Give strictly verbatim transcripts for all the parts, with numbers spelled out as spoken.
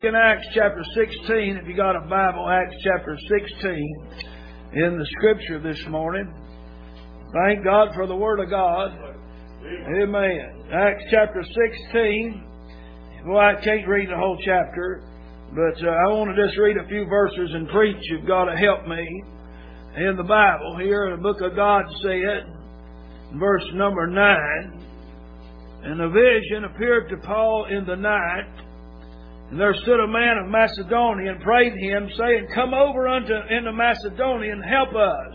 In Acts chapter sixteen, if you got a Bible, Acts chapter sixteen in the Scripture this morning. Thank God for the Word of God. Amen. Acts chapter sixteen. Well, I can't read the whole chapter, but uh, I want to just read a few verses and preach. You've got to help me. In the Bible here, the book of God said, verse number nine, and a vision appeared to Paul in the night. And there stood a man of Macedonia and prayed him, saying, Come over unto into Macedonia and help us.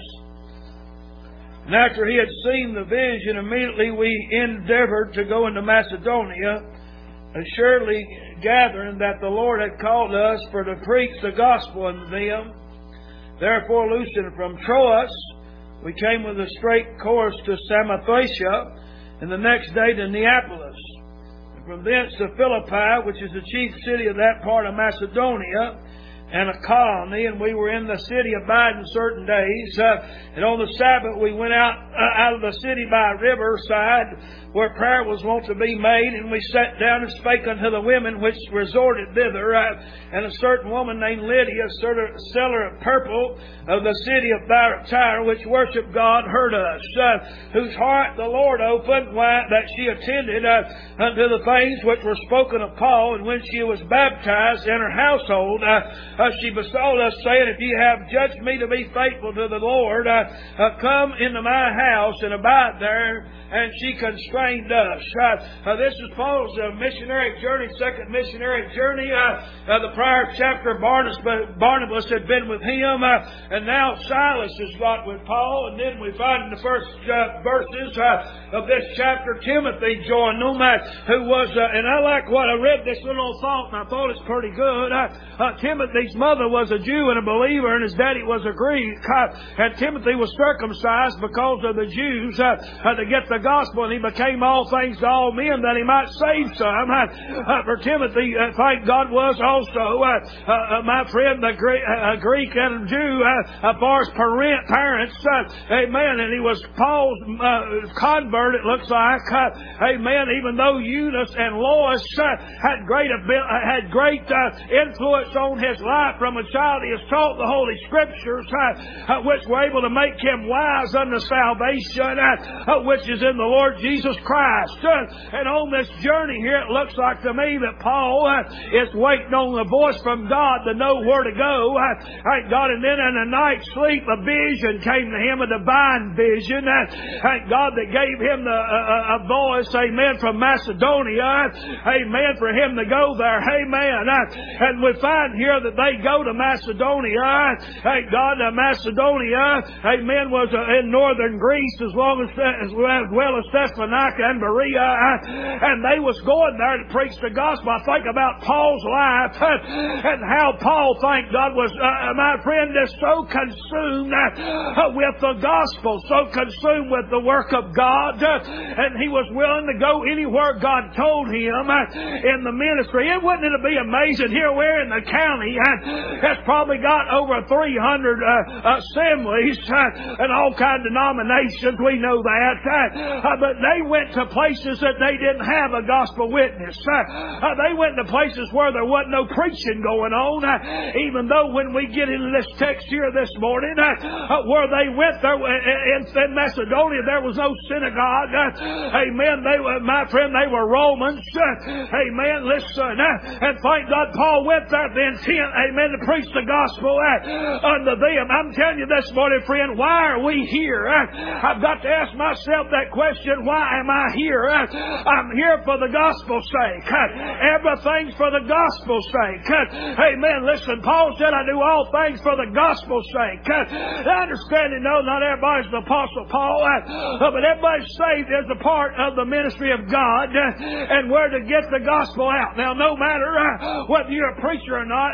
And after he had seen the vision, immediately we endeavored to go into Macedonia, assuredly gathering that the Lord had called us for to preach the gospel unto them. Therefore, loosing from Troas, we came with a straight course to Samothracia, and the next day to Neapolis. From thence to Philippi, which is the chief city of that part of Macedonia, and a colony, and we were in the city abiding certain days. Uh, and on the Sabbath we went out uh, out of the city by a riverside, where prayer was wont to be made, and we sat down and spake unto the women which resorted thither. Uh, and a certain woman named Lydia, seller of purple of the city of Thyatira, which worshipped God, heard us, uh, whose heart the Lord opened, why, that she attended uh, unto the things which were spoken of Paul. And when she was baptized in her household, uh, Uh, she besought us, saying, If ye have judged me to be faithful to the Lord, uh, uh, come into my house and abide there. And she constrained us. Uh, uh, this is Paul's uh, missionary journey, second missionary journey. Uh, uh, the prior chapter, Barnabas, Barnabas had been with him, uh, and now Silas has got with Paul. And then we find in the first uh, verses uh, of this chapter, Timothy joined them, uh, who was, uh, and I like what I read this little thought, and I thought it's pretty good. Uh, uh, Timothy's mother was a Jew and a believer, and his daddy was a Greek. Uh, and Timothy was circumcised because of the Jews uh, uh, to get the gospel, and he became all things to all men that he might save some. Uh, uh, for Timothy, uh, thank God, was also, uh, uh, my friend, the Greek, uh, Greek and a Jew, uh, as far as parent, parents. Uh, amen. And he was Paul's uh, convert, it looks like. Uh, amen. Even though Eunice and Lois uh, had great, abil- had great uh, influence on his life from a child, he has taught the Holy Scriptures, uh, uh, which were able to make him wise unto salvation, uh, uh, which is in the Lord Jesus Christ. Uh, and on this journey here, it looks like to me that Paul uh, is waiting on the voice from God to know where to go. Uh, thank God. And then in a night's sleep, a vision came to him, a divine vision. Uh, thank God that gave him the, uh, a voice, amen, from Macedonia. Amen, for him to go there. Amen. Uh, and we find here that they go to Macedonia. Thank God, uh, Macedonia, amen, was uh, in northern Greece as long as, as well as Thessalonica and Berea, uh, and they was going there to preach the gospel. I think about Paul's life uh, and how Paul, thank God, was, uh, my friend, is so consumed uh, with the gospel, so consumed with the work of God, uh, and he was willing to go anywhere God told him uh, in the ministry. It wouldn't it be amazing? Here we're in the county uh, has probably got over three hundred uh, assemblies uh, and all kinds of denominations. We know that. Uh, uh, but they went to places that they didn't have a gospel witness. Uh, uh, they went to places where there wasn't no preaching going on. Uh, even though when we get into this text here this morning, uh, uh, where they went there in, in Macedonia, there was no synagogue. Uh, amen. They were, my friend, they were Romans. Uh, amen. Listen. Uh, and thank God Paul went there the intent, amen, to preach the gospel uh, unto them. I'm telling you this morning, friend, why are we here? Uh, I've got to ask myself that question. Why am I here? Uh, I'm here for the gospel's sake. Uh, everything's for the gospel's sake. Uh, amen. Listen, Paul said, I do all things for the gospel's sake. Uh, I understand and know not everybody's the Apostle Paul, uh, but everybody's saved as a part of the ministry of God uh, and where to get the gospel out. Now, no matter uh, whether you're a preacher or not, thank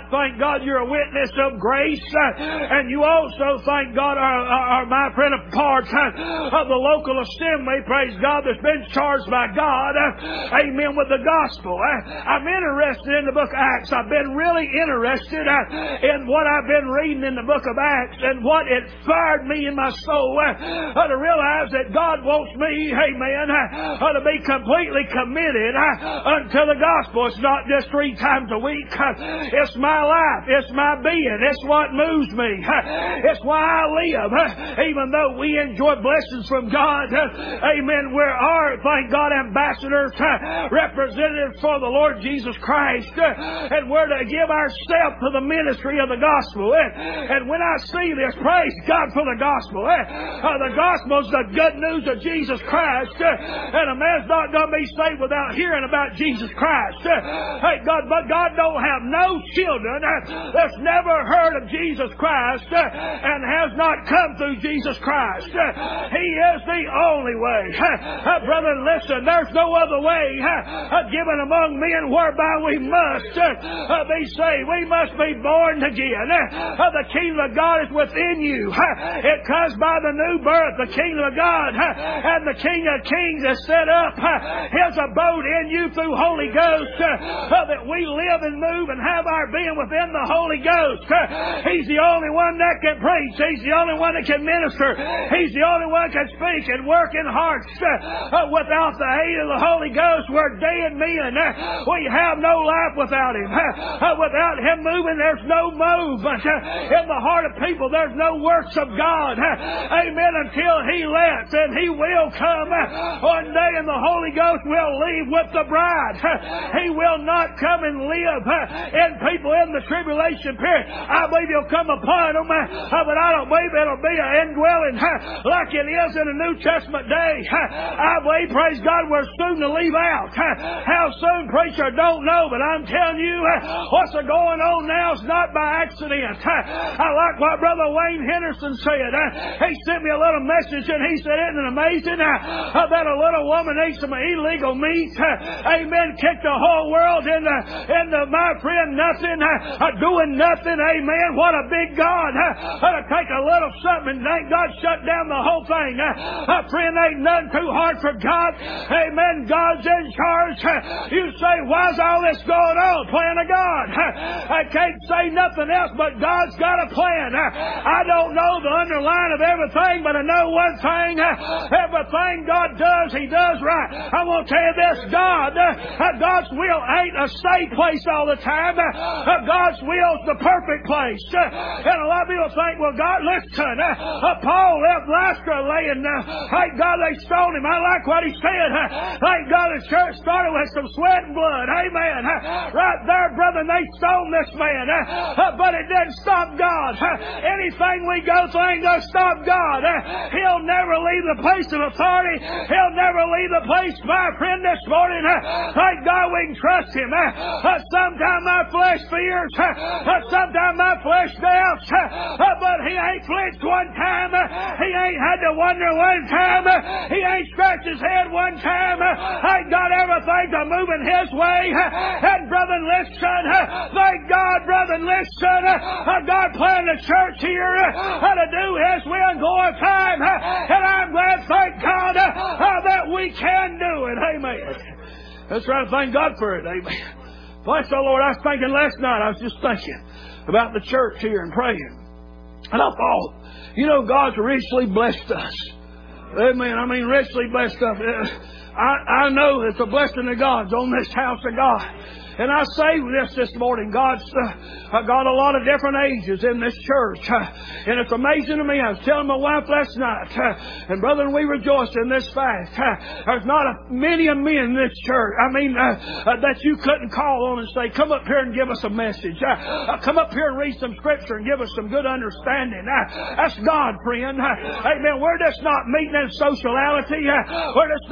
God, you're a witness of grace. And you also, thank God, are, are my friend, a part of the local assembly, praise God, that's been charged by God, amen, with the gospel. I'm interested in the book of Acts. I've been really interested in what I've been reading in the book of Acts and what it fired me in my soul to realize that God wants me, amen, to be completely committed unto the gospel. It's not just three times a week. It's my life. It's my being. It's what moves me. It's why I live. Even though we enjoy blessings from God, amen, we are, thank God, ambassadors, representatives for the Lord Jesus Christ, and we're to give ourselves to the ministry of the gospel. And when I see this, praise God for the gospel. The gospel is the good news of Jesus Christ, and a man's not going to be saved without hearing about Jesus Christ. Hey, God, but God don't have no children that's never heard of Jesus Christ and has not come through Jesus Christ. He is the only way. Brother, listen, there's no other way given among men whereby we must be saved. We must be born again. The kingdom of God is within you. It comes by the new birth. The kingdom of God and the King of Kings has set up His abode in you through Holy Ghost, that we live and move and have our being within the Holy Ghost. He's the only one that can preach. He's the only one that can minister. He's the only one that can speak and work in hearts. Without the aid of the Holy Ghost, we're dead men. We have no life without Him. Without Him moving, there's no movement. In the heart of people, there's no works of God. Amen. Until He lets, and He will come one day, and the Holy Ghost will leave with the bride. He will not come and live in people in the tribulation period. I believe He'll come upon them, but I don't believe it'll be an indwelling like it is in the New Testament day. I believe, praise God, we're soon to leave out. How soon, preacher, don't know, but I'm telling you, what's going on now is not by accident. I like what Brother Wayne Henderson said. He sent me a little message, and he said, isn't it amazing that a little woman ate some illegal meat? Amen. Kicked the whole world into, into my friend, nothing, doing nothing. Amen. What a big God. To take a little something and thank God shut down the whole thing. A friend, ain't nothing too hard for God. Amen. God's in charge. You say, why's all this going on? Plan of God. I can't say nothing else, but God's got a plan. I don't know the underline of everything, but I know one thing. Everything God does, He does right. I want to tell you this, God, God's will ain't a safe place all the time. God's will is the perfect place. And a lot of people think, well, God, listen, Paul left Lystra laying, thank God they stoned him. I like what he said. Thank God the church started with some sweat and blood. Amen. Right there, brother, they stoned this man. But it didn't stop God. Anything we go through ain't going to stop God. He'll never leave the place of authority. He'll never leave the place, my friend, this morning. Thank God we can trust Him. Sometimes my flesh fears. Sometimes my flesh doubts. But He ain't flinched one time. He ain't had to wonder one time. He ain't scratched His head one time. Thank God everything's moving His way. And brother, listen. Thank God, brother, listen. God planned the church here to do His will and glorify Him. And I'm glad, thank God, that we can do it. Amen. That's right. Thank God for it. Amen. Bless the Lord. I was thinking last night, I was just thinking about the church here and praying. And I thought, you know, God's richly blessed us. Amen. I mean, richly blessed us. I, I know it's a blessing of God's on this house of God. And I say this this morning, God's uh, got a lot of different ages in this church. Uh, and it's amazing to me. I was telling my wife last night, uh, and brother, we rejoice in this fact. Uh, there's not a, many a men in this church, I mean, uh, uh, that you couldn't call on and say, come up here and give us a message. Uh, uh, come up here and read some scripture and give us some good understanding. Uh, that's God, friend. Uh, amen. We're just not meeting in sociality. Uh, we're just not meeting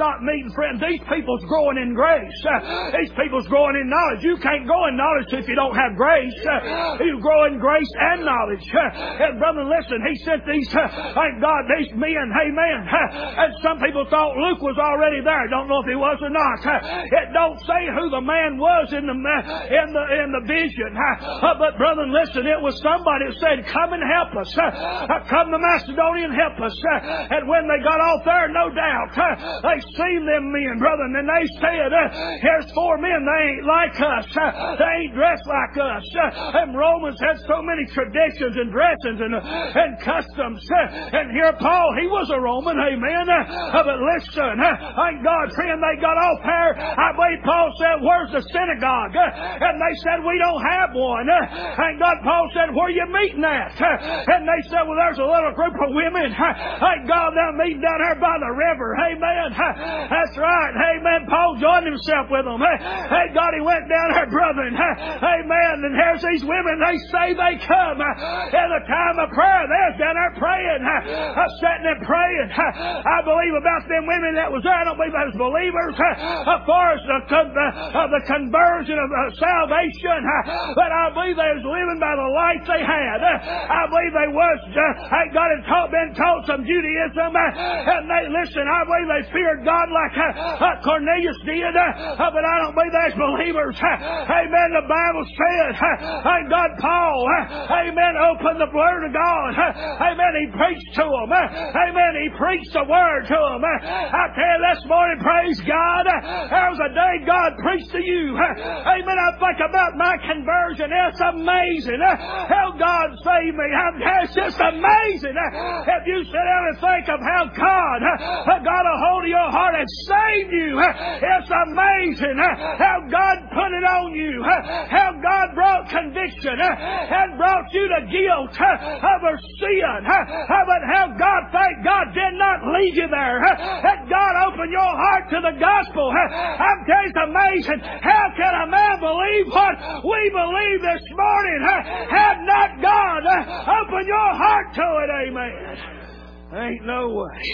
listen, friend, these people's growing in grace. Uh, these people's growing in knowledge. You can't grow in knowledge if you don't have grace. Uh, you grow in grace and knowledge. Uh, and brother, listen, he sent these, uh, thank God, these men, amen. Uh, and some people thought Luke was already there. Don't know if he was or not. Uh, it don't say who the man was in the in the in the vision. Uh, but brother, listen, it was somebody who said, "Come and help us. Uh, come to Macedonia and help us." Uh, and when they got off there, no doubt, uh, they seen them men, brother, and they said, uh, "Here's four men. They ain't like us. Uh, they ain't dressed like us." Uh, and Romans had so many traditions and dressings and uh, and customs. Uh, and here Paul, he was a Roman, amen. Uh, but listen, uh, thank God, friend, they got off there. I believe Paul said, "Where's the synagogue?" Uh, and they said, "We don't have one." Uh, thank God, Paul said, "Where are you meeting at?" Uh, and they said, "Well, there's a little group of women. Uh, thank God, they're meeting down there by the river." Amen. Uh, that's right. Amen. Paul joined himself with them. Uh, thank God, he went down there, brethren. Uh, amen. And here's these women. They say they come uh, in the time of prayer. They're down there praying, uh, uh, sitting and praying. Uh, I believe about them women that was there. I don't believe they was believers. Uh, as far as the, uh, the conversion of uh, salvation, uh, but I believe they was living by the light they had. Uh, I believe they was. Uh, thank God, had taught, been taught some Judaism, uh, and they listen. I believe they feared God like uh, uh, Cornelius did, uh, uh, but I don't believe they was believers. Uh, amen. The Bible said, uh, thank God, Paul, uh, amen, opened the Word of God. Uh, amen. He preached to them. Uh, amen. He preached the Word to them. Uh, I tell you this morning, praise God, uh, there was a day God preached to you. Uh, amen. I think about my conversion. It's amazing uh, how God saved me. It's just amazing uh, if you sit down and think of how God uh, got a hold of your heart and saved you. Uh, it's amazing uh, how God put it on you. Uh, how God brought conviction uh, and brought you to guilt uh, over sin. Uh, but how God, thank God, did not leave you there. Uh, that God opened your heart to the gospel. Uh, I'm telling you, it's amazing. How can a man believe what we believe this morning? Uh, had not God uh, opened your heart to it, amen. Ain't no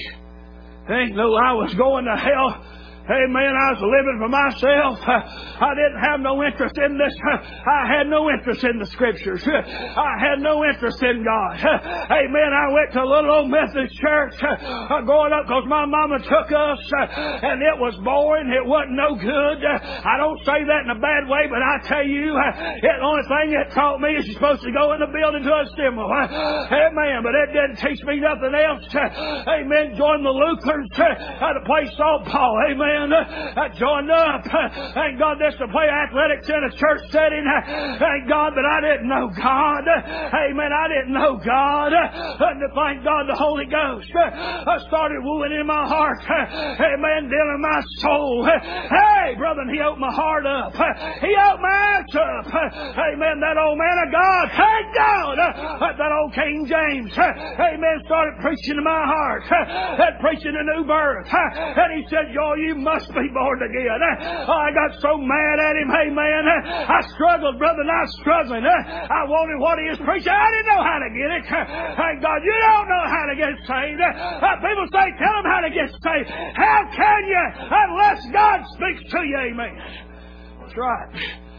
way. Ain't no I was going to hell. Amen. I was living for myself. I didn't have no interest in this. I had no interest in the Scriptures. I had no interest in God. Amen. I went to a little old Methodist church growing up because my mama took us, and it was boring. It wasn't no good. I don't say that in a bad way, but I tell you, the only thing it taught me is you're supposed to go in the building to assemble. Amen. But it didn't teach me nothing else. Amen. Joined the Lutherans to play softball. Amen. I joined up. Thank God this to play athletics in a church setting. Thank God that I didn't know God. Amen. I didn't know God. And to thank God the Holy Ghost I started wooing in my heart. Amen. Then in my soul. Hey, brother, he opened my heart up. He opened my eyes up. Amen. That old man of God. Thank God. That old King James. Amen. Started preaching to my heart. And preaching a new birth. And he said, "Joy, you must be born again." Oh, I got so mad at him. Hey, man, I struggled, brother, and I was struggling. I wanted what he was preaching. I didn't know how to get it. Thank God, you don't know how to get saved. People say, tell them how to get saved. How can you unless God speaks to you? Amen. That's right.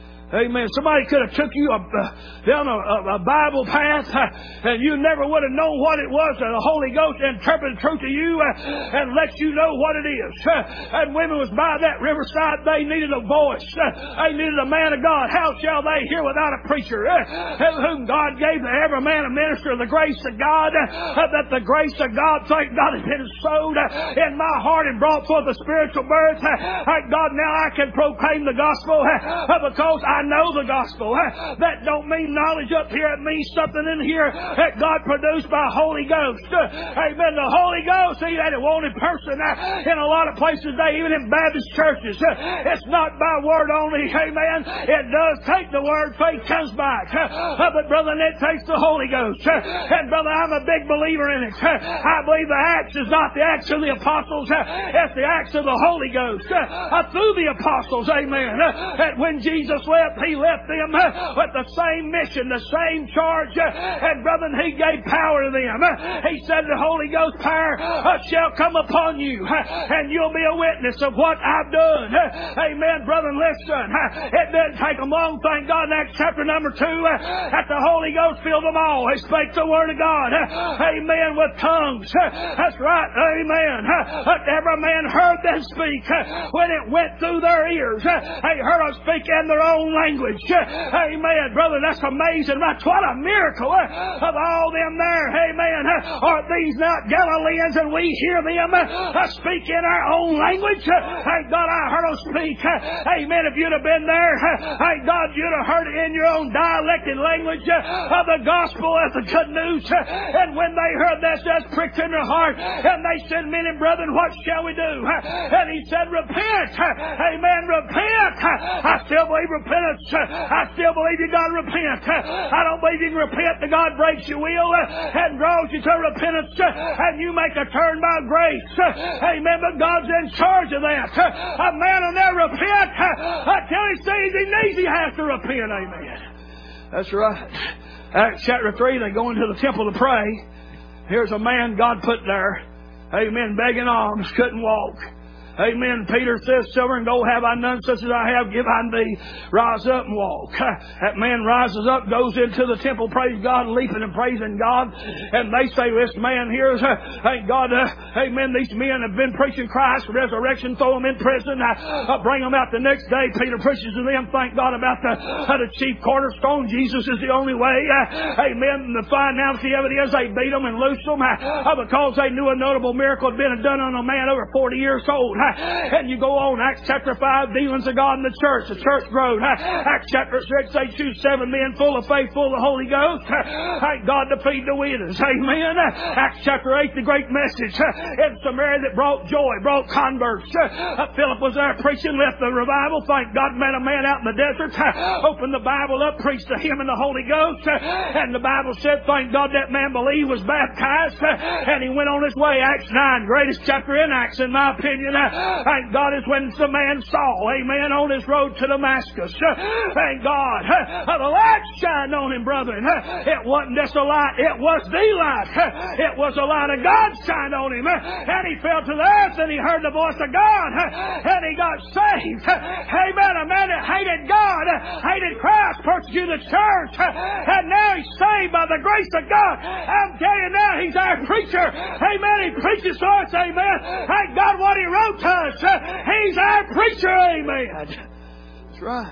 Amen. Somebody could have took you a, uh, down a, a, a Bible path, uh, and you never would have known what it was. And the Holy Ghost interpreted truth to you uh, and let you know what it is. Uh, and women was by that riverside. They needed a voice. Uh, they needed a man of God. How shall they hear without a preacher? Uh, whom God gave to every man a minister of the grace of God. Uh, that the grace of God, thank God, has been sowed uh, in my heart and brought forth a spiritual birth. Uh, thank God, now I can proclaim the gospel uh, because I I know the gospel. That don't mean knowledge up here. It means something in here that God produced by Holy Ghost. Amen. The Holy Ghost, He ain't a wanted person in a lot of places today, even in Baptist churches. It's not by word only. Amen. It does take the word. Faith comes back. But brother, it takes the Holy Ghost. And brother, I'm a big believer in it. I believe the Acts is not the Acts of the Apostles. It's the Acts of the Holy Ghost. Through the Apostles. Amen. That when Jesus left, left, He left them with the same mission, the same charge. And brethren, He gave power to them. He said the Holy Ghost power shall come upon you, and you'll be a witness of what I've done. Amen, brethren, listen. It didn't take them long, thank God, in Acts chapter number two, that the Holy Ghost filled them all. He spake the Word of God. Amen, with tongues. That's right, amen. Every man heard them speak. When it went through their ears, they heard them speak in their own language. Amen, brother, that's amazing. Right? What a miracle of all them there. Amen. Are these not Galileans, and we hear them speak in our own language? Thank God I heard them speak. Amen. If you'd have been there, thank God you'd have heard it in your own dialected language of the gospel as the good news. And when they heard that, just pricked in their heart, and they said, men and brethren, what shall we do? And he said, repent. Amen. Repent. I still believe repentance. I still believe you got to repent. I don't believe you can repent till God breaks your will and draws you to repentance, and you make a turn by grace. Amen. But God's in charge of that. A man will never repent until he sees he needs he has to repent. Amen. That's right. Acts chapter three, they go into the temple to pray. Here's a man God put there. Amen. Begging alms, couldn't walk. Amen. Peter says, silver and gold have I none, such as I have, give I thee. Rise up and walk. That man rises up, goes into the temple, praise God, leaping and praising God. And they say, this man here is, uh, thank God, uh, amen, these men have been preaching Christ, resurrection, throw them in prison, uh, uh, bring them out the next day. Peter preaches to them, thank God, about the, uh, the chief cornerstone. Jesus is the only way. Uh, amen. And the finality of it is they beat them and loose them uh, because they knew a notable miracle had been done on a man over forty years old. And you go on, Acts chapter five, dealings of God in the church. The church growed. Acts chapter six, they choose seven men full of faith, full of the Holy Ghost. Thank God to feed the widows. Amen. Acts chapter eight, the great message in Samaria that brought joy, brought converts. Philip was there preaching, left the revival. Thank God, met a man out in the desert, opened the Bible up, preached to him in the Holy Ghost. And the Bible said, thank God, that man believed, was baptized, and he went on his way. Acts nine, greatest chapter in Acts, in my opinion. Thank God, is when the man Saul, amen, on his road to Damascus. Thank God. The light shined on him, brethren. It wasn't just a light, it was the light. It was a light of God shined on him. And he fell to the earth, and he heard the voice of God, and he got saved. Amen. A man that hated God, hated Christ, persecuted the church, and now he's saved by the grace of God. I'm telling you now, he's our preacher. Amen. He preaches to us. Amen. Thank God what he wrote to us. He's our preacher. Amen. That's right.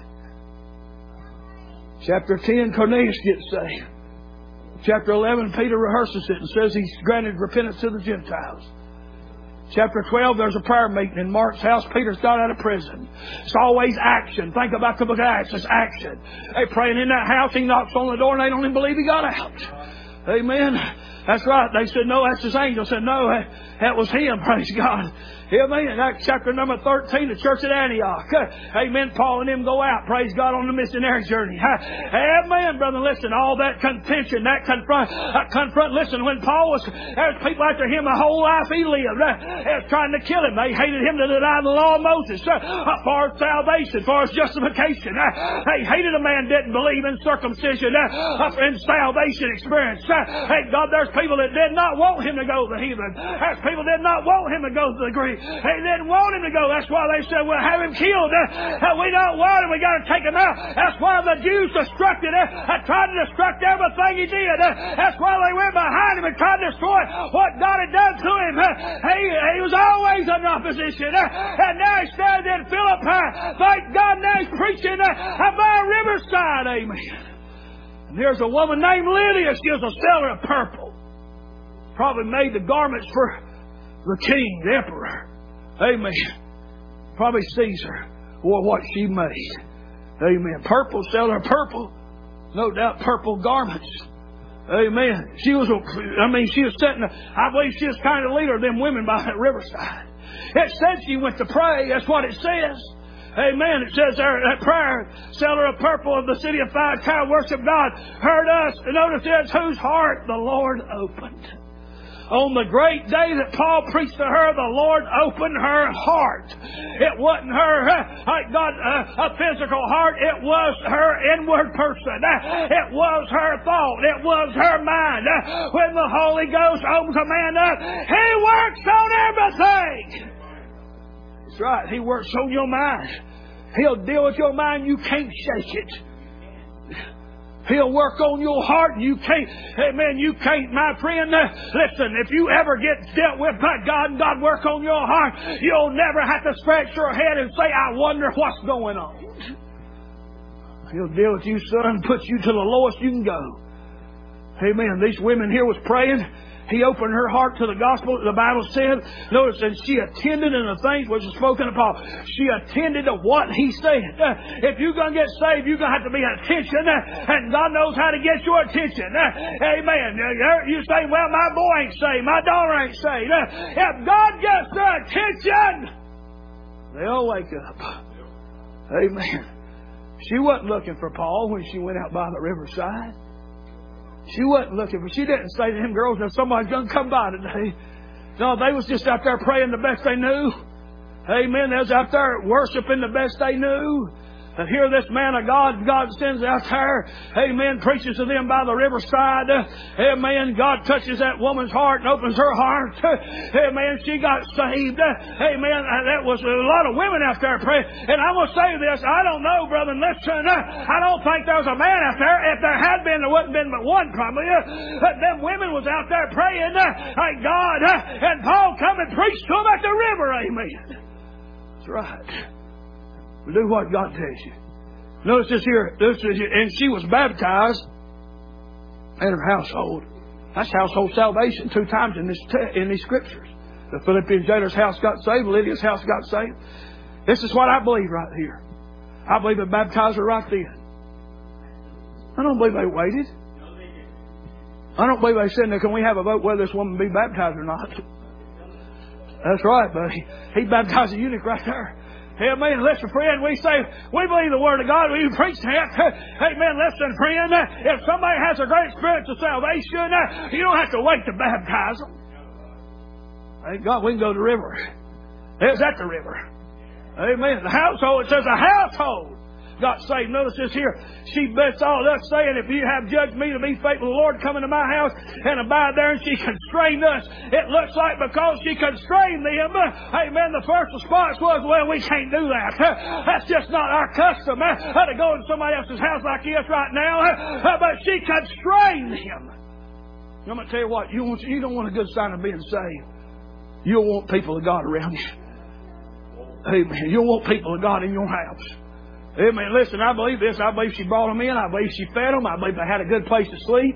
Chapter ten, Cornelius gets saved. Chapter eleven, Peter rehearses it and says he's granted repentance to the Gentiles. Chapter twelve, there's a prayer meeting in Mark's house. Peter's got out of prison. It's always action. Think about the book of Acts. It's action. They praying in that house. He knocks on the door and they don't even believe he got out. Amen. That's right. They said, no, that's his angel. Said, no, that was him. Praise God. Amen. That's chapter number thirteen, the church at Antioch. Amen. Paul and them go out, praise God, on the missionary journey. Amen, brother. Listen, all that contention, that confront, uh, confront. Listen, when Paul was, there's people after him, the whole life he lived, uh, they was trying to kill him. They hated him to deny the law of Moses, uh, for salvation, for his justification. Uh, they hated a man that didn't believe in circumcision, uh, in salvation experience. Uh, thank God there's people that did not want him to go to the heathen. There's people that did not want him to go to the Greek. They didn't want him to go. That's why they said, we'll have him killed. Uh, we don't want him. We got to take him out. That's why the Jews destructed him. Uh, tried to destruct everything he did. Uh, that's why they went behind him and tried to destroy what God had done to him. Uh, he, he was always in opposition. Uh, and now he stands in Philippi. Thank God now he's preaching uh, by a riverside. Amen. And there's a woman named Lydia. She was a seller of purple. Probably made the garments for the king, the emperor. Amen. Probably Caesar or what she made. Amen. Purple, seller of purple. No doubt purple garments. Amen. She was, I mean, she was sitting, I believe she was kind of the leader of them women by that riverside. It said she went to pray. That's what it says. Amen. It says there that prayer, seller of purple of the city of Thyatira, worship God, heard us. And notice this, whose heart the Lord opened. On the great day that Paul preached to her, the Lord opened her heart. It wasn't her, like God, uh, a physical heart. It was her inward person. It was her thought. It was her mind. When the Holy Ghost opens a man up, He works on everything. That's right. He works on your mind. He'll deal with your mind. You can't shake it. He'll work on your heart. You can't, amen, you can't, my friend. Uh, listen, if you ever get dealt with by God and God work on your heart, you'll never have to scratch your head and say, I wonder what's going on. He'll deal with you, son, put you to the lowest you can go. Amen. These women here was praying. He opened her heart to the gospel. The Bible said, notice that she attended in the things which was spoken of Paul. She attended to what he said. Uh, if you're going to get saved, you're going to have to be attention. Uh, and God knows how to get your attention. Uh, amen. Uh, you say, well, my boy ain't saved. My daughter ain't saved. Uh, if God gets their attention, they'll wake up. Amen. She wasn't looking for Paul when she went out by the riverside. She wasn't looking for, she didn't say to him, girls, that somebody's going to come by today. No, they was just out there praying the best they knew. Amen. They was out there worshiping the best they knew. And here this man of God, God sends out there, amen, preaches to them by the riverside. Amen. God touches that woman's heart and opens her heart. Amen. She got saved. Amen. That was a lot of women out there praying. And I'm going to say this, I don't know, brother, listen, I don't think there was a man out there. If there had been, there wouldn't have been but one probably. Them women was out there praying, like God, and Paul come and preached to them at the river. Amen. That's right. Do what God tells you. Notice this here. Notice this here. And she was baptized at her household. That's household salvation two times in this te- in these scriptures. The Philippian jailer's house got saved. Lydia's house got saved. This is what I believe right here. I believe they baptized her right then. I don't believe they waited. I don't believe they said, now, can we have a vote whether this woman be baptized or not? That's right, buddy. He baptized a eunuch right there. Amen. Listen, friend, we say, we believe the Word of God. We preach that. Amen. Listen, friend, if somebody has a great experience of salvation, you don't have to wait to baptize them. Thank God we can go to the river. It's at the river. Amen. The household, it says a household got saved. Notice this here. She blessed all us, saying, if you have judged me to be faithful to the Lord, come into my house and abide there. And she constrained us. It looks like because she constrained them, amen, the first response was, well, we can't do that. That's just not our custom to go into somebody else's house like this right now. But she constrained them. I'm going to tell you what, you, want, you don't want a good sign of being saved. You'll want people of God around you. Amen. You'll want people of God in your house. Amen. Listen, I believe this. I believe she brought them in. I believe she fed them. I believe they had a good place to sleep.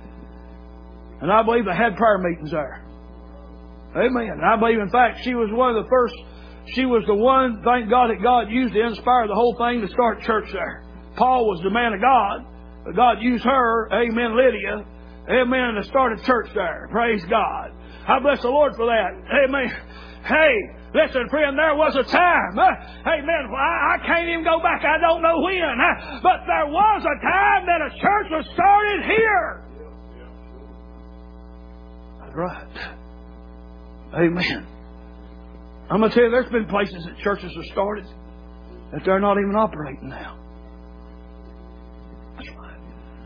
And I believe they had prayer meetings there. Amen. And I believe, in fact, she was one of the first. She was the one, thank God, that God used to inspire the whole thing to start church there. Paul was the man of God. But God used her, amen, Lydia, amen, to start a church there. Praise God. I bless the Lord for that. Amen. Hey. Listen, friend, there was a time. Uh, amen. I, I can't even go back. I don't know when. Uh, but there was a time that a church was started here. That's right. Amen. I'm going to tell you, there's been places that churches are started that they're not even operating now. That's right.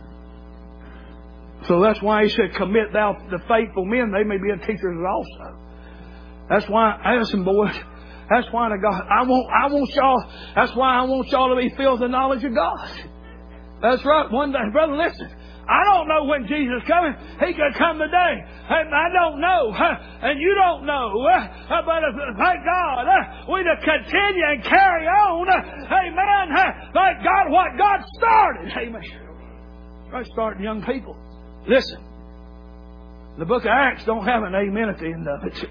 So that's why he said, commit thou the faithful men. They may be a teachers also. That's why, listen, boys, that's why the God, I want, I want y'all, that's why I want y'all to be filled with the knowledge of God. That's right. One day, brother, listen, I don't know when Jesus is coming. He could come today. I don't know. And you don't know. But thank God, we to continue and carry on. Amen. Thank God what God started. Amen. Right, starting young people. Listen, the book of Acts don't have an amen at the end of it.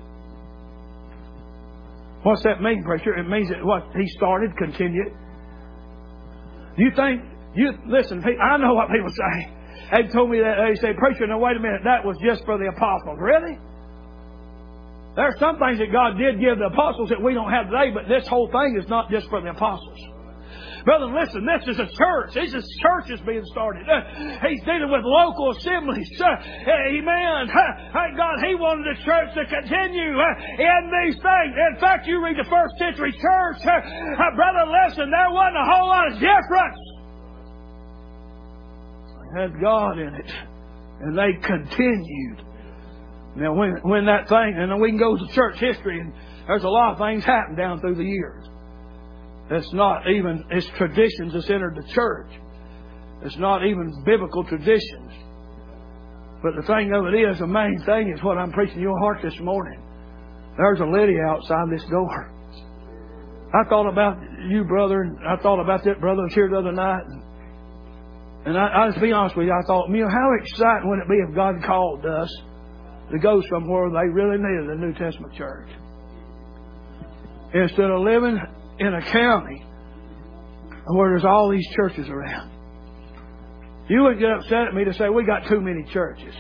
What's that mean, preacher? It means that what he started, continued. You think, you listen, I know what people say. They told me that, they say, preacher, no, wait a minute, that was just for the apostles. Really? There are some things that God did give the apostles that we don't have today, but this whole thing is not just for the apostles. Brother, listen, this is a church. This is churches being started. Uh, he's dealing with local assemblies. Uh, amen. Uh, thank God He wanted the church to continue uh, in these things. In fact, you read the first century church. Uh, uh, brother, listen, there wasn't a whole lot of difference. They had God in it. And they continued. Now, when, when that thing, and then we can go to church history, and there's a lot of things happened down through the years. It's not even, it's traditions that's entered the church. It's not even biblical traditions. But the thing of it is, the main thing is what I'm preaching to your heart this morning. There's a lady outside this door. I thought about you, brother, and I thought about that brother was here the other night. And, and I, I just be honest with you, I thought, you know, how exciting would it be if God called us to go somewhere they really needed a New Testament church? Instead of living in a county where there's all these churches around. You wouldn't get upset at me to say we got too many churches.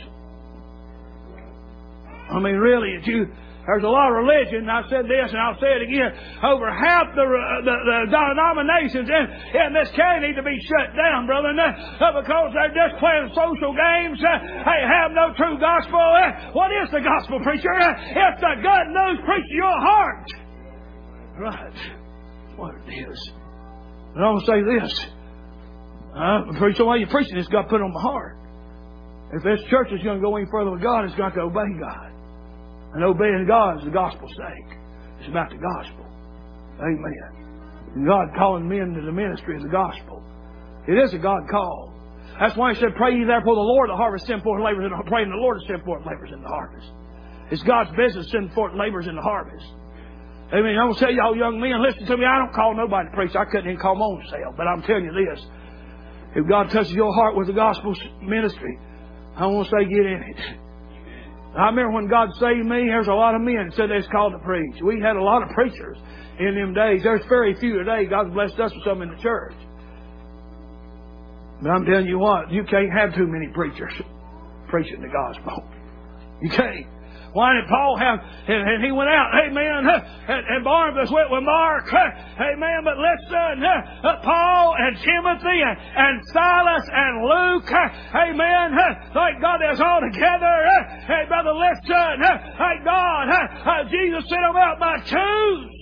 I mean, really, if you, there's a lot of religion, and I've said this and I'll say it again, over half the the, the denominations in, in this county need to be shut down, brother, uh, because they're just playing social games. Uh, they have no true gospel. Uh, what is the gospel, preacher? Uh, it's the good news preached to your heart. Right. What it is. And I'm going to say this. Uh, preacher, while you're preaching, it's got to put on my heart. If this church is going to go any further with God, it's got to obey God. And obeying God is the gospel's sake. It's about the gospel. Amen. And God calling men to the ministry of the gospel. It is a God call. That's why He said, pray ye therefore the Lord, the harvest send forth laborers in the harvest. Pray in the Lord to send forth laborers in the harvest. It's God's business to send forth laborers in the harvest. Amen. I'm going to tell y'all young men, listen to me. I don't call nobody to preach. I couldn't even call my own self. But I'm telling you this. If God touches your heart with the gospel ministry, I want to say get in it. I remember when God saved me, there's a lot of men that said they was called to preach. We had a lot of preachers in them days. There's very few today. God's blessed us with some in the church. But I'm telling you what, you can't have too many preachers preaching the gospel. You can't. Why did Paul have, and, and he went out, amen, and, and Barnabas went with Mark, amen, but listen, uh, Paul and Timothy and, and Silas and Luke, amen, thank God that's all together. Hey, brother, listen, thank God, uh, Jesus sent them out by twos.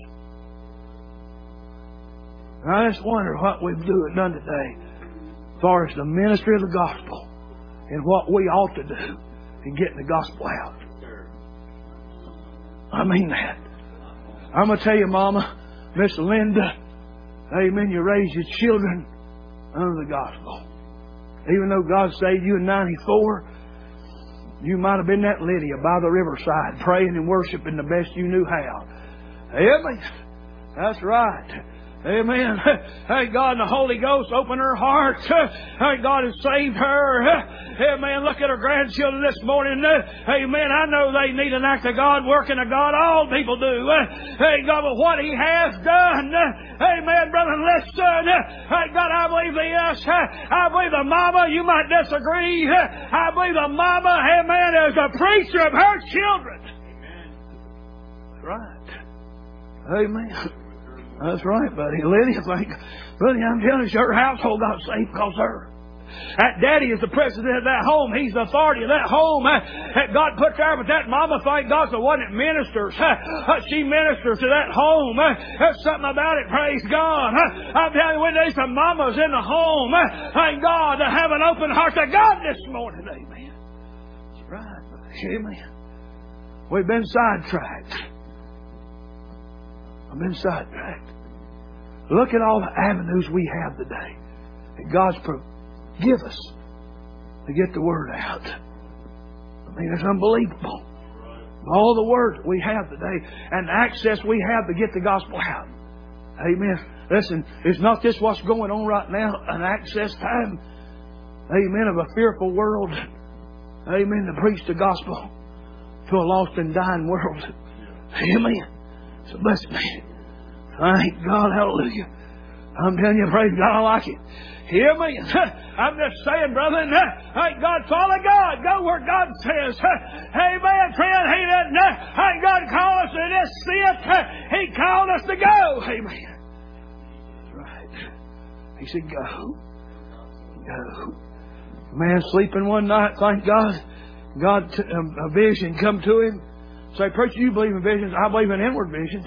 I just wonder what we've doing done today as far as the ministry of the gospel and what we ought to do in getting the gospel out. I mean that. I'm going to tell you, Mama, Miss Linda, amen, you raise your children under the gospel. Even though God saved you in ninety-four, you might have been that Lydia by the riverside praying and worshiping the best you knew how. Amen. That's right. Amen. Thank God the Holy Ghost opened her heart. Thank God has saved her. Amen. Look at her grandchildren this morning. Amen. I know they need an act of God, working of God. All people do. Thank God for what He has done. Amen, brother. Listen. Thank God I believe this. I believe the mama, you might disagree. I believe the mama, amen, is a preacher of her children. Amen. Right. Amen. That's right, buddy. Lydia, think, buddy, I'm telling you, her household got saved because of her. That daddy is the president of that home. He's the authority of that home that God put there. But that mama, thank God, the one that ministers. She ministers to that home. There's something about it, praise God. I'm telling you, when there's some mamas in the home, thank God, to have an open heart to God this morning. Amen. That's right, buddy. Amen. We've been sidetracked. I've been sidetracked. Look at all the avenues we have today that God's give us to get the word out. I mean, it's unbelievable. All the words we have today and the access we have to get the gospel out. Amen. Listen, it's not this what's going on right now, an access time, amen, of a fearful world. Amen, to preach the gospel to a lost and dying world. Amen. So bless me. Thank God, hallelujah. I'm telling you, praise God, I like it. Hear me. I'm just saying, brother, thank God, follow God. Go where God says. Amen, friend. He didn't, thank God, call us to this sit. He called us to go. Amen. That's right. He said, go. Go. Man sleeping one night, thank God. God, t- a vision come to him. Say, preacher, you believe in visions? I believe in inward visions.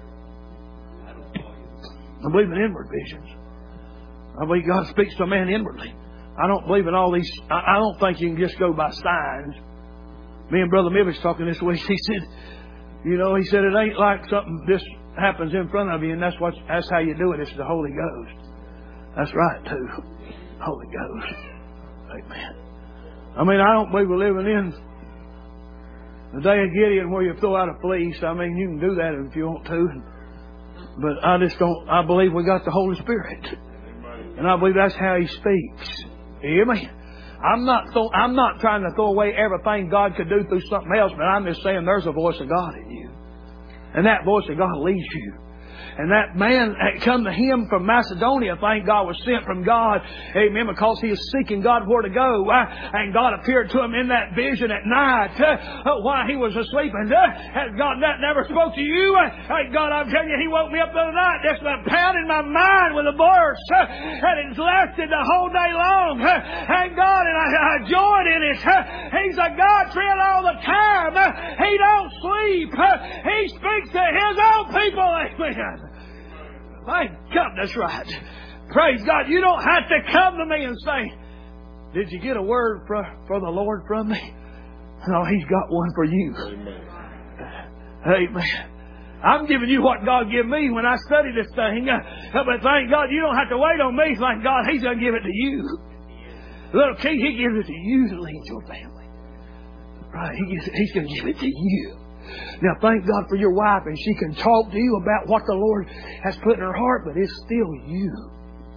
I believe in inward visions. I believe God speaks to a man inwardly. I don't believe in all these. I, I don't think you can just go by signs. Me and Brother Miv was talking this week. He said, you know, he said it ain't like something just happens in front of you, and that's what that's how you do it. It's the Holy Ghost. That's right too. Holy Ghost. Amen. I mean, I don't believe we're living in the day of Gideon where you throw out a fleece. I mean, you can do that if you want to. But I just don't, I believe we got the Holy Spirit. And I believe that's how He speaks. You hear me? I'm not, th- I'm not trying to throw away everything God could do through something else, but I'm just saying there's a voice of God in you. And that voice of God leads you. And that man that come to him from Macedonia, thank God, was sent from God. Amen. Because he was seeking God where to go. And God appeared to him in that vision at night uh, while he was asleep. And uh, God that never spoke to you. Thank God, I'm telling you, He woke me up the other night. Just been pounding my mind with a verse. Uh, and it's lasted the whole day long. Uh, thank God, and I, I joyed in it. Uh, he's a God friend all the time. Uh, he don't sleep. Uh, he speaks to His own people. Amen. Thank God, that's right. Praise God. You don't have to come to me and say, did you get a word for, for the Lord from me? No, He's got one for you. Amen. Amen. I'm giving you what God gave me when I study this thing. But thank God, you don't have to wait on me. Thank God, He's going to give it to you. Little King, He gives it to you to lead your family. Right? He gives it, He's going to give it to you. Now, thank God for your wife, and she can talk to you about what the Lord has put in her heart, but it's still you.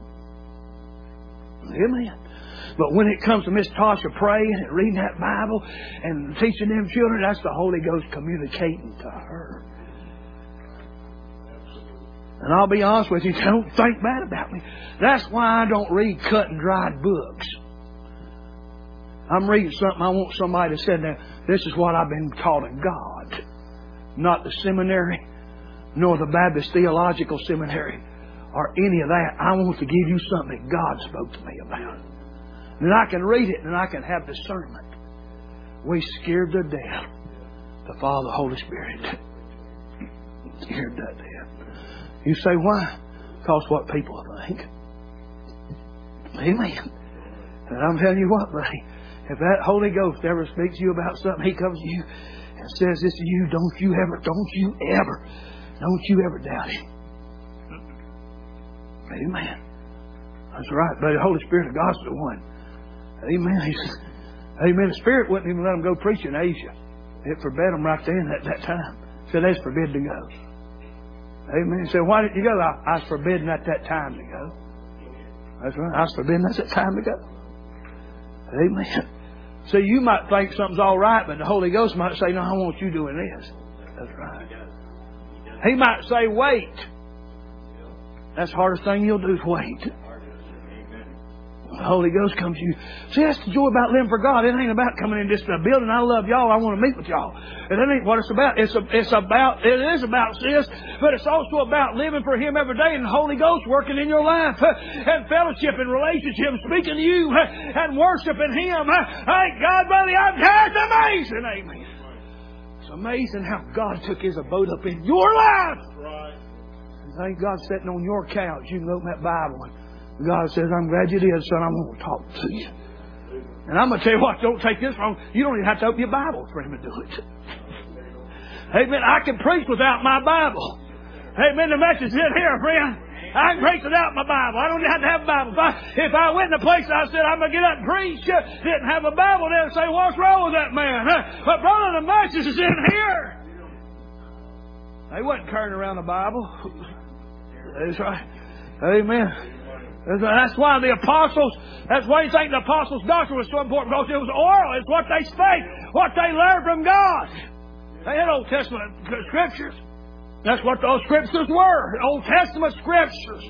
Amen. But when it comes to Miss Tasha praying and reading that Bible and teaching them children, that's the Holy Ghost communicating to her. And I'll be honest with you, don't think bad about me. That's why I don't read cut and dried books. I'm reading something I want somebody to say, now, this is what I've been taught of God. Not the seminary, nor the Baptist Theological Seminary, or any of that. I want to give you something that God spoke to me about. And I can read it and I can have discernment. We scared to death the Father, the Holy Spirit. Scared to death. You say, why? Because what people think. Amen. And I'm telling you what, buddy. If that Holy Ghost ever speaks to you about something, He comes to you and says this to you, don't you ever, don't you ever, don't you ever doubt Him. Amen. That's right. But the Holy Spirit of God's the one. Amen. He says, amen. The Spirit wouldn't even let them go preach in Asia. It forbade them right then at that time. Said they was forbidden to go. Amen. He said, why didn't you go? I, I was forbidden at that time to go. That's right. I was forbidden at that time to go. Amen. So you might think something's all right, but the Holy Ghost might say, no, I want you doing this. That's right. He might say, wait. That's the hardest thing you'll do is wait. The Holy Ghost comes to you. See, that's the joy about living for God. It ain't about coming in just a building. I love y'all. I want to meet with y'all. And that ain't what it's about. It's a, it's about, it is about this, but it's also about living for Him every day and the Holy Ghost working in your life and fellowship and relationship, speaking to you and worshiping Him. Thank God, buddy. I'm tired. It's amazing. Amen. It's amazing how God took His abode up in your life. And thank God sitting on your couch. You can open that Bible and God says, I'm glad you did, son. I want to talk to you. And I'm going to tell you what, don't take this wrong. You don't even have to open your Bible for Him to do it. Amen. I can preach without my Bible. Amen. The message is in here, friend. I can preach without my Bible. I don't have to have a Bible. If I, if I went in a place and I said, I'm going to get up and preach, didn't have a Bible, they'd say, what's wrong with that man? But brother, the message is in here. They wasn't carrying around the Bible. That's right. Amen. That's why the apostles, that's why you think the apostles' doctrine was so important, because it was oral. It's what they spake, what they learned from God. They had Old Testament scriptures. That's what those scriptures were, Old Testament scriptures.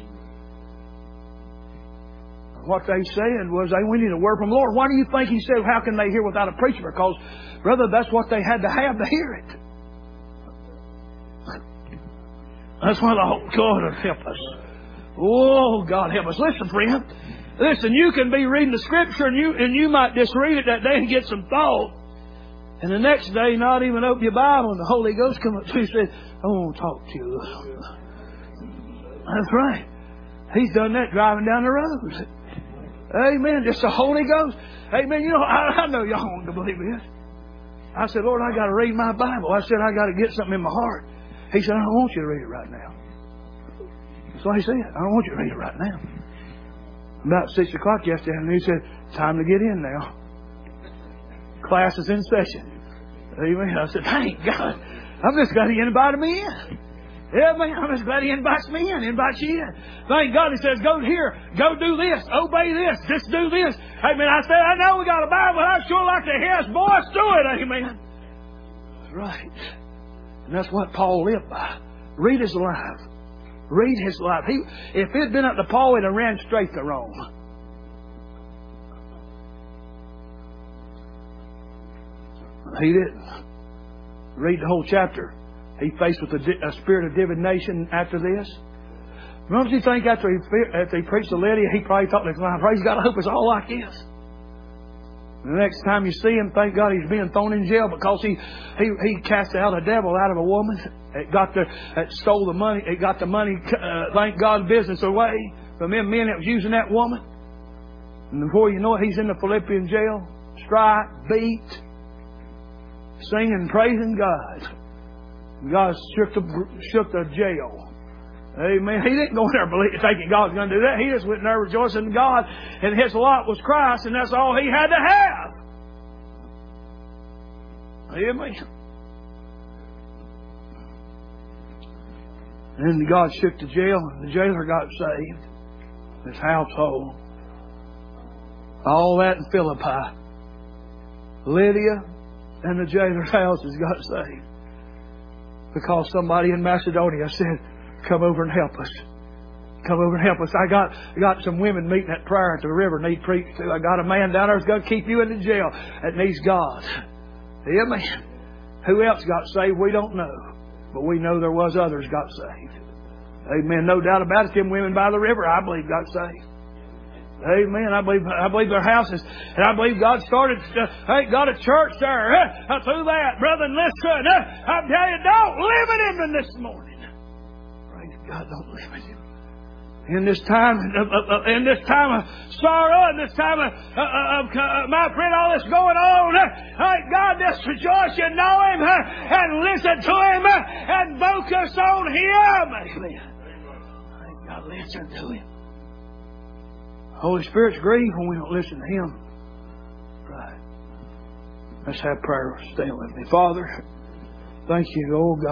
What they said was, they we need a word from the Lord. Why do you think He said, how can they hear without a preacher? Because, brother, that's what they had to have to hear it. That's why the whole God would help us. Oh, God help us. Listen, friend. Listen, you can be reading the Scripture and you and you might just read it that day and get some thought. And the next day not even open your Bible and the Holy Ghost come up to you and says, I want to talk to you. That's right. He's done that driving down the road. Amen. Just the Holy Ghost. Amen. You know, I, I know y'all want to believe this. I said, Lord, I got to read my Bible. I said, I got to get something in my heart. He said, I don't want you to read it right now. That's what he said. I don't want you to read it right now. About six o'clock yesterday, and he said, time to get in now. Class is in session. Amen. I said, thank God. I'm just glad he invited me in. Yeah, man, I'm just glad he invites me in, invites you in. Thank God he says, go here, go do this, obey this, just do this. Amen. I said, I know we got a Bible, but I'd sure like to hear his voice do it. Amen. Right. And that's what Paul lived by. Read his life. Read his life. He, if it had been up to Paul, he'd have ran straight to Rome. He didn't. Read the whole chapter. He faced with a, a spirit of divination after this. Don't you think after he, after he preached to Lydia, he probably thought, praise God, I hope it's all like this. The next time you see him, thank God he's being thrown in jail because he he, he cast out a devil out of a woman. It got the it stole the money. It got the money. Uh, thank God, business away from them men that was using that woman. And before you know it, he's in the Philippian jail, striped, beat, singing, praising God. God shook the shook the jail. Amen. He didn't go in there believe, thinking God's going to do that. He just went in there rejoicing in God, and his lot was Christ, and that's all he had to have. Amen. And then God shook the jail, and the jailer got saved. His household. All that in Philippi. Lydia and the jailer's houses got saved. Because somebody in Macedonia said, come over and help us. Come over and help us. I got I got some women meeting at prayer at the river need preached to. I got a man down there who's going to keep you in the jail that needs God. Amen. Who else got saved? We don't know. But we know there was others got saved. Amen. No doubt about it. Them women by the river, I believe, got saved. Amen. I believe I believe their houses. And I believe God started, uh, hey, got a church there. Uh, through that, brother, listen. Uh, I tell you, don't limit him this morning. Praise God, don't limit him. In this time, uh, uh, in this time of sorrow, in this time of, uh, uh, uh, my friend, all this going on, uh, hey, God, just rejoice and know Him uh, and listen to Him uh, and focus on Him. Amen. Thank God, listen to Him. Holy Spirit's grieved when we don't listen to Him. Right. Let's have prayer. Stand with me. Father, thank you, oh God.